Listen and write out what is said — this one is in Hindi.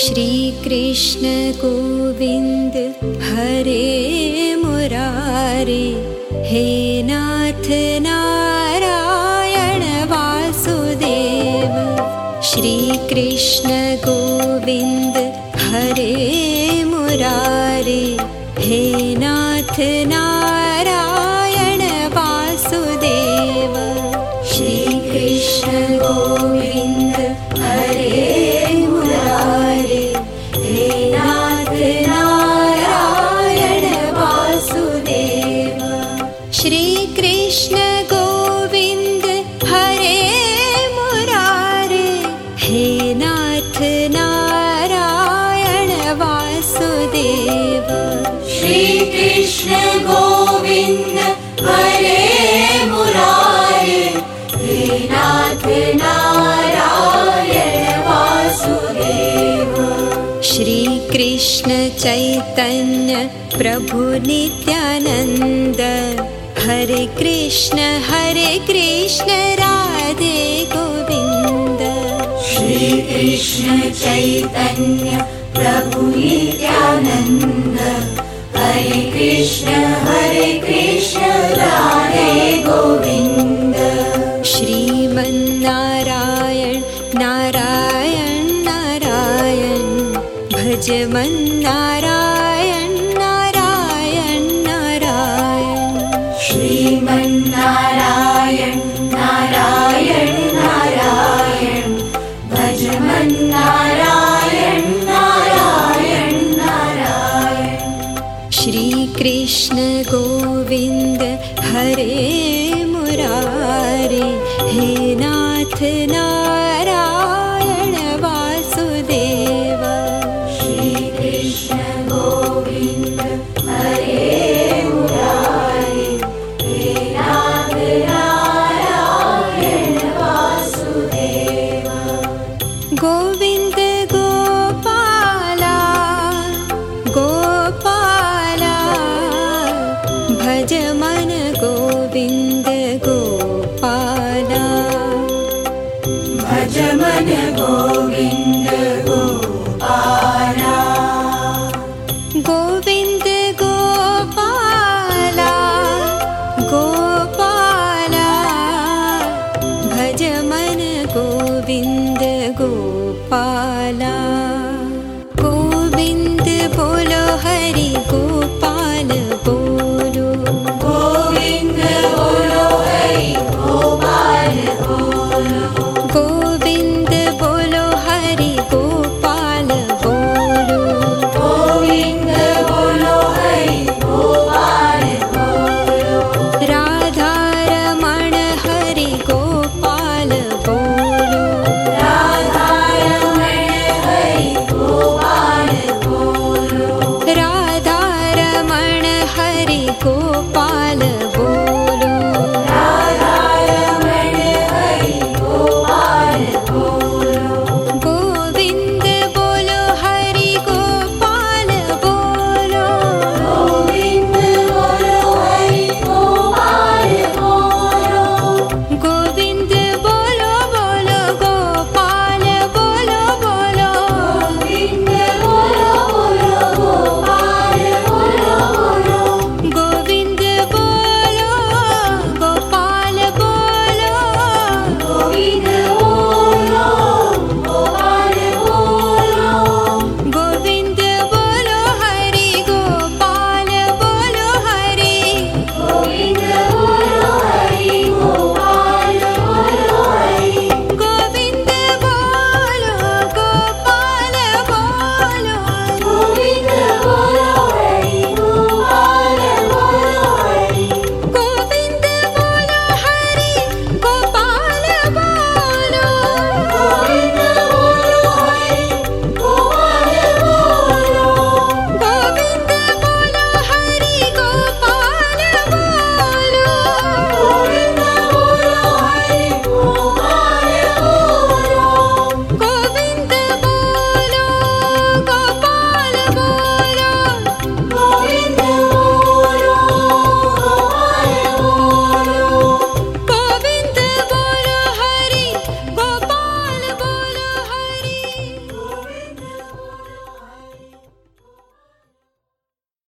श्री कृष्ण गोविंद हरे मुरारे, हे नाथ नारायण वासुदेव। श्री कृष्ण गोविंद हरे मुरारे, हे नाथ नारायण वासुदेव। श्री कृष्ण गोविंद हरे मुरारे, हे नाथ नारायण वासुदेव। श्री कृष्ण गोविंद हरे मुरारे, हे नाथ नारायण वासुदेव। श्री कृष्ण गोविंद हरे मुरारे, हे नाथ नारायण वासुदेव। श्री कृष्ण चैतन्य प्रभु नित्यानंद, हरे कृष्ण राधे गोविंद। श्री कृष्ण चैतन्य प्रभु नित्यानंद, हरे कृष्ण राधे गोविंद। श्रीमन्नारायण नारायण नारायण, भजमन नारायण नारायण नारायण। श्रीमन्नारायण नारायण नारायण, भजमन नारायण नारायण नारायण। श्री कृष्ण गोविंद हरे मुरारे, हे नाथ नारायण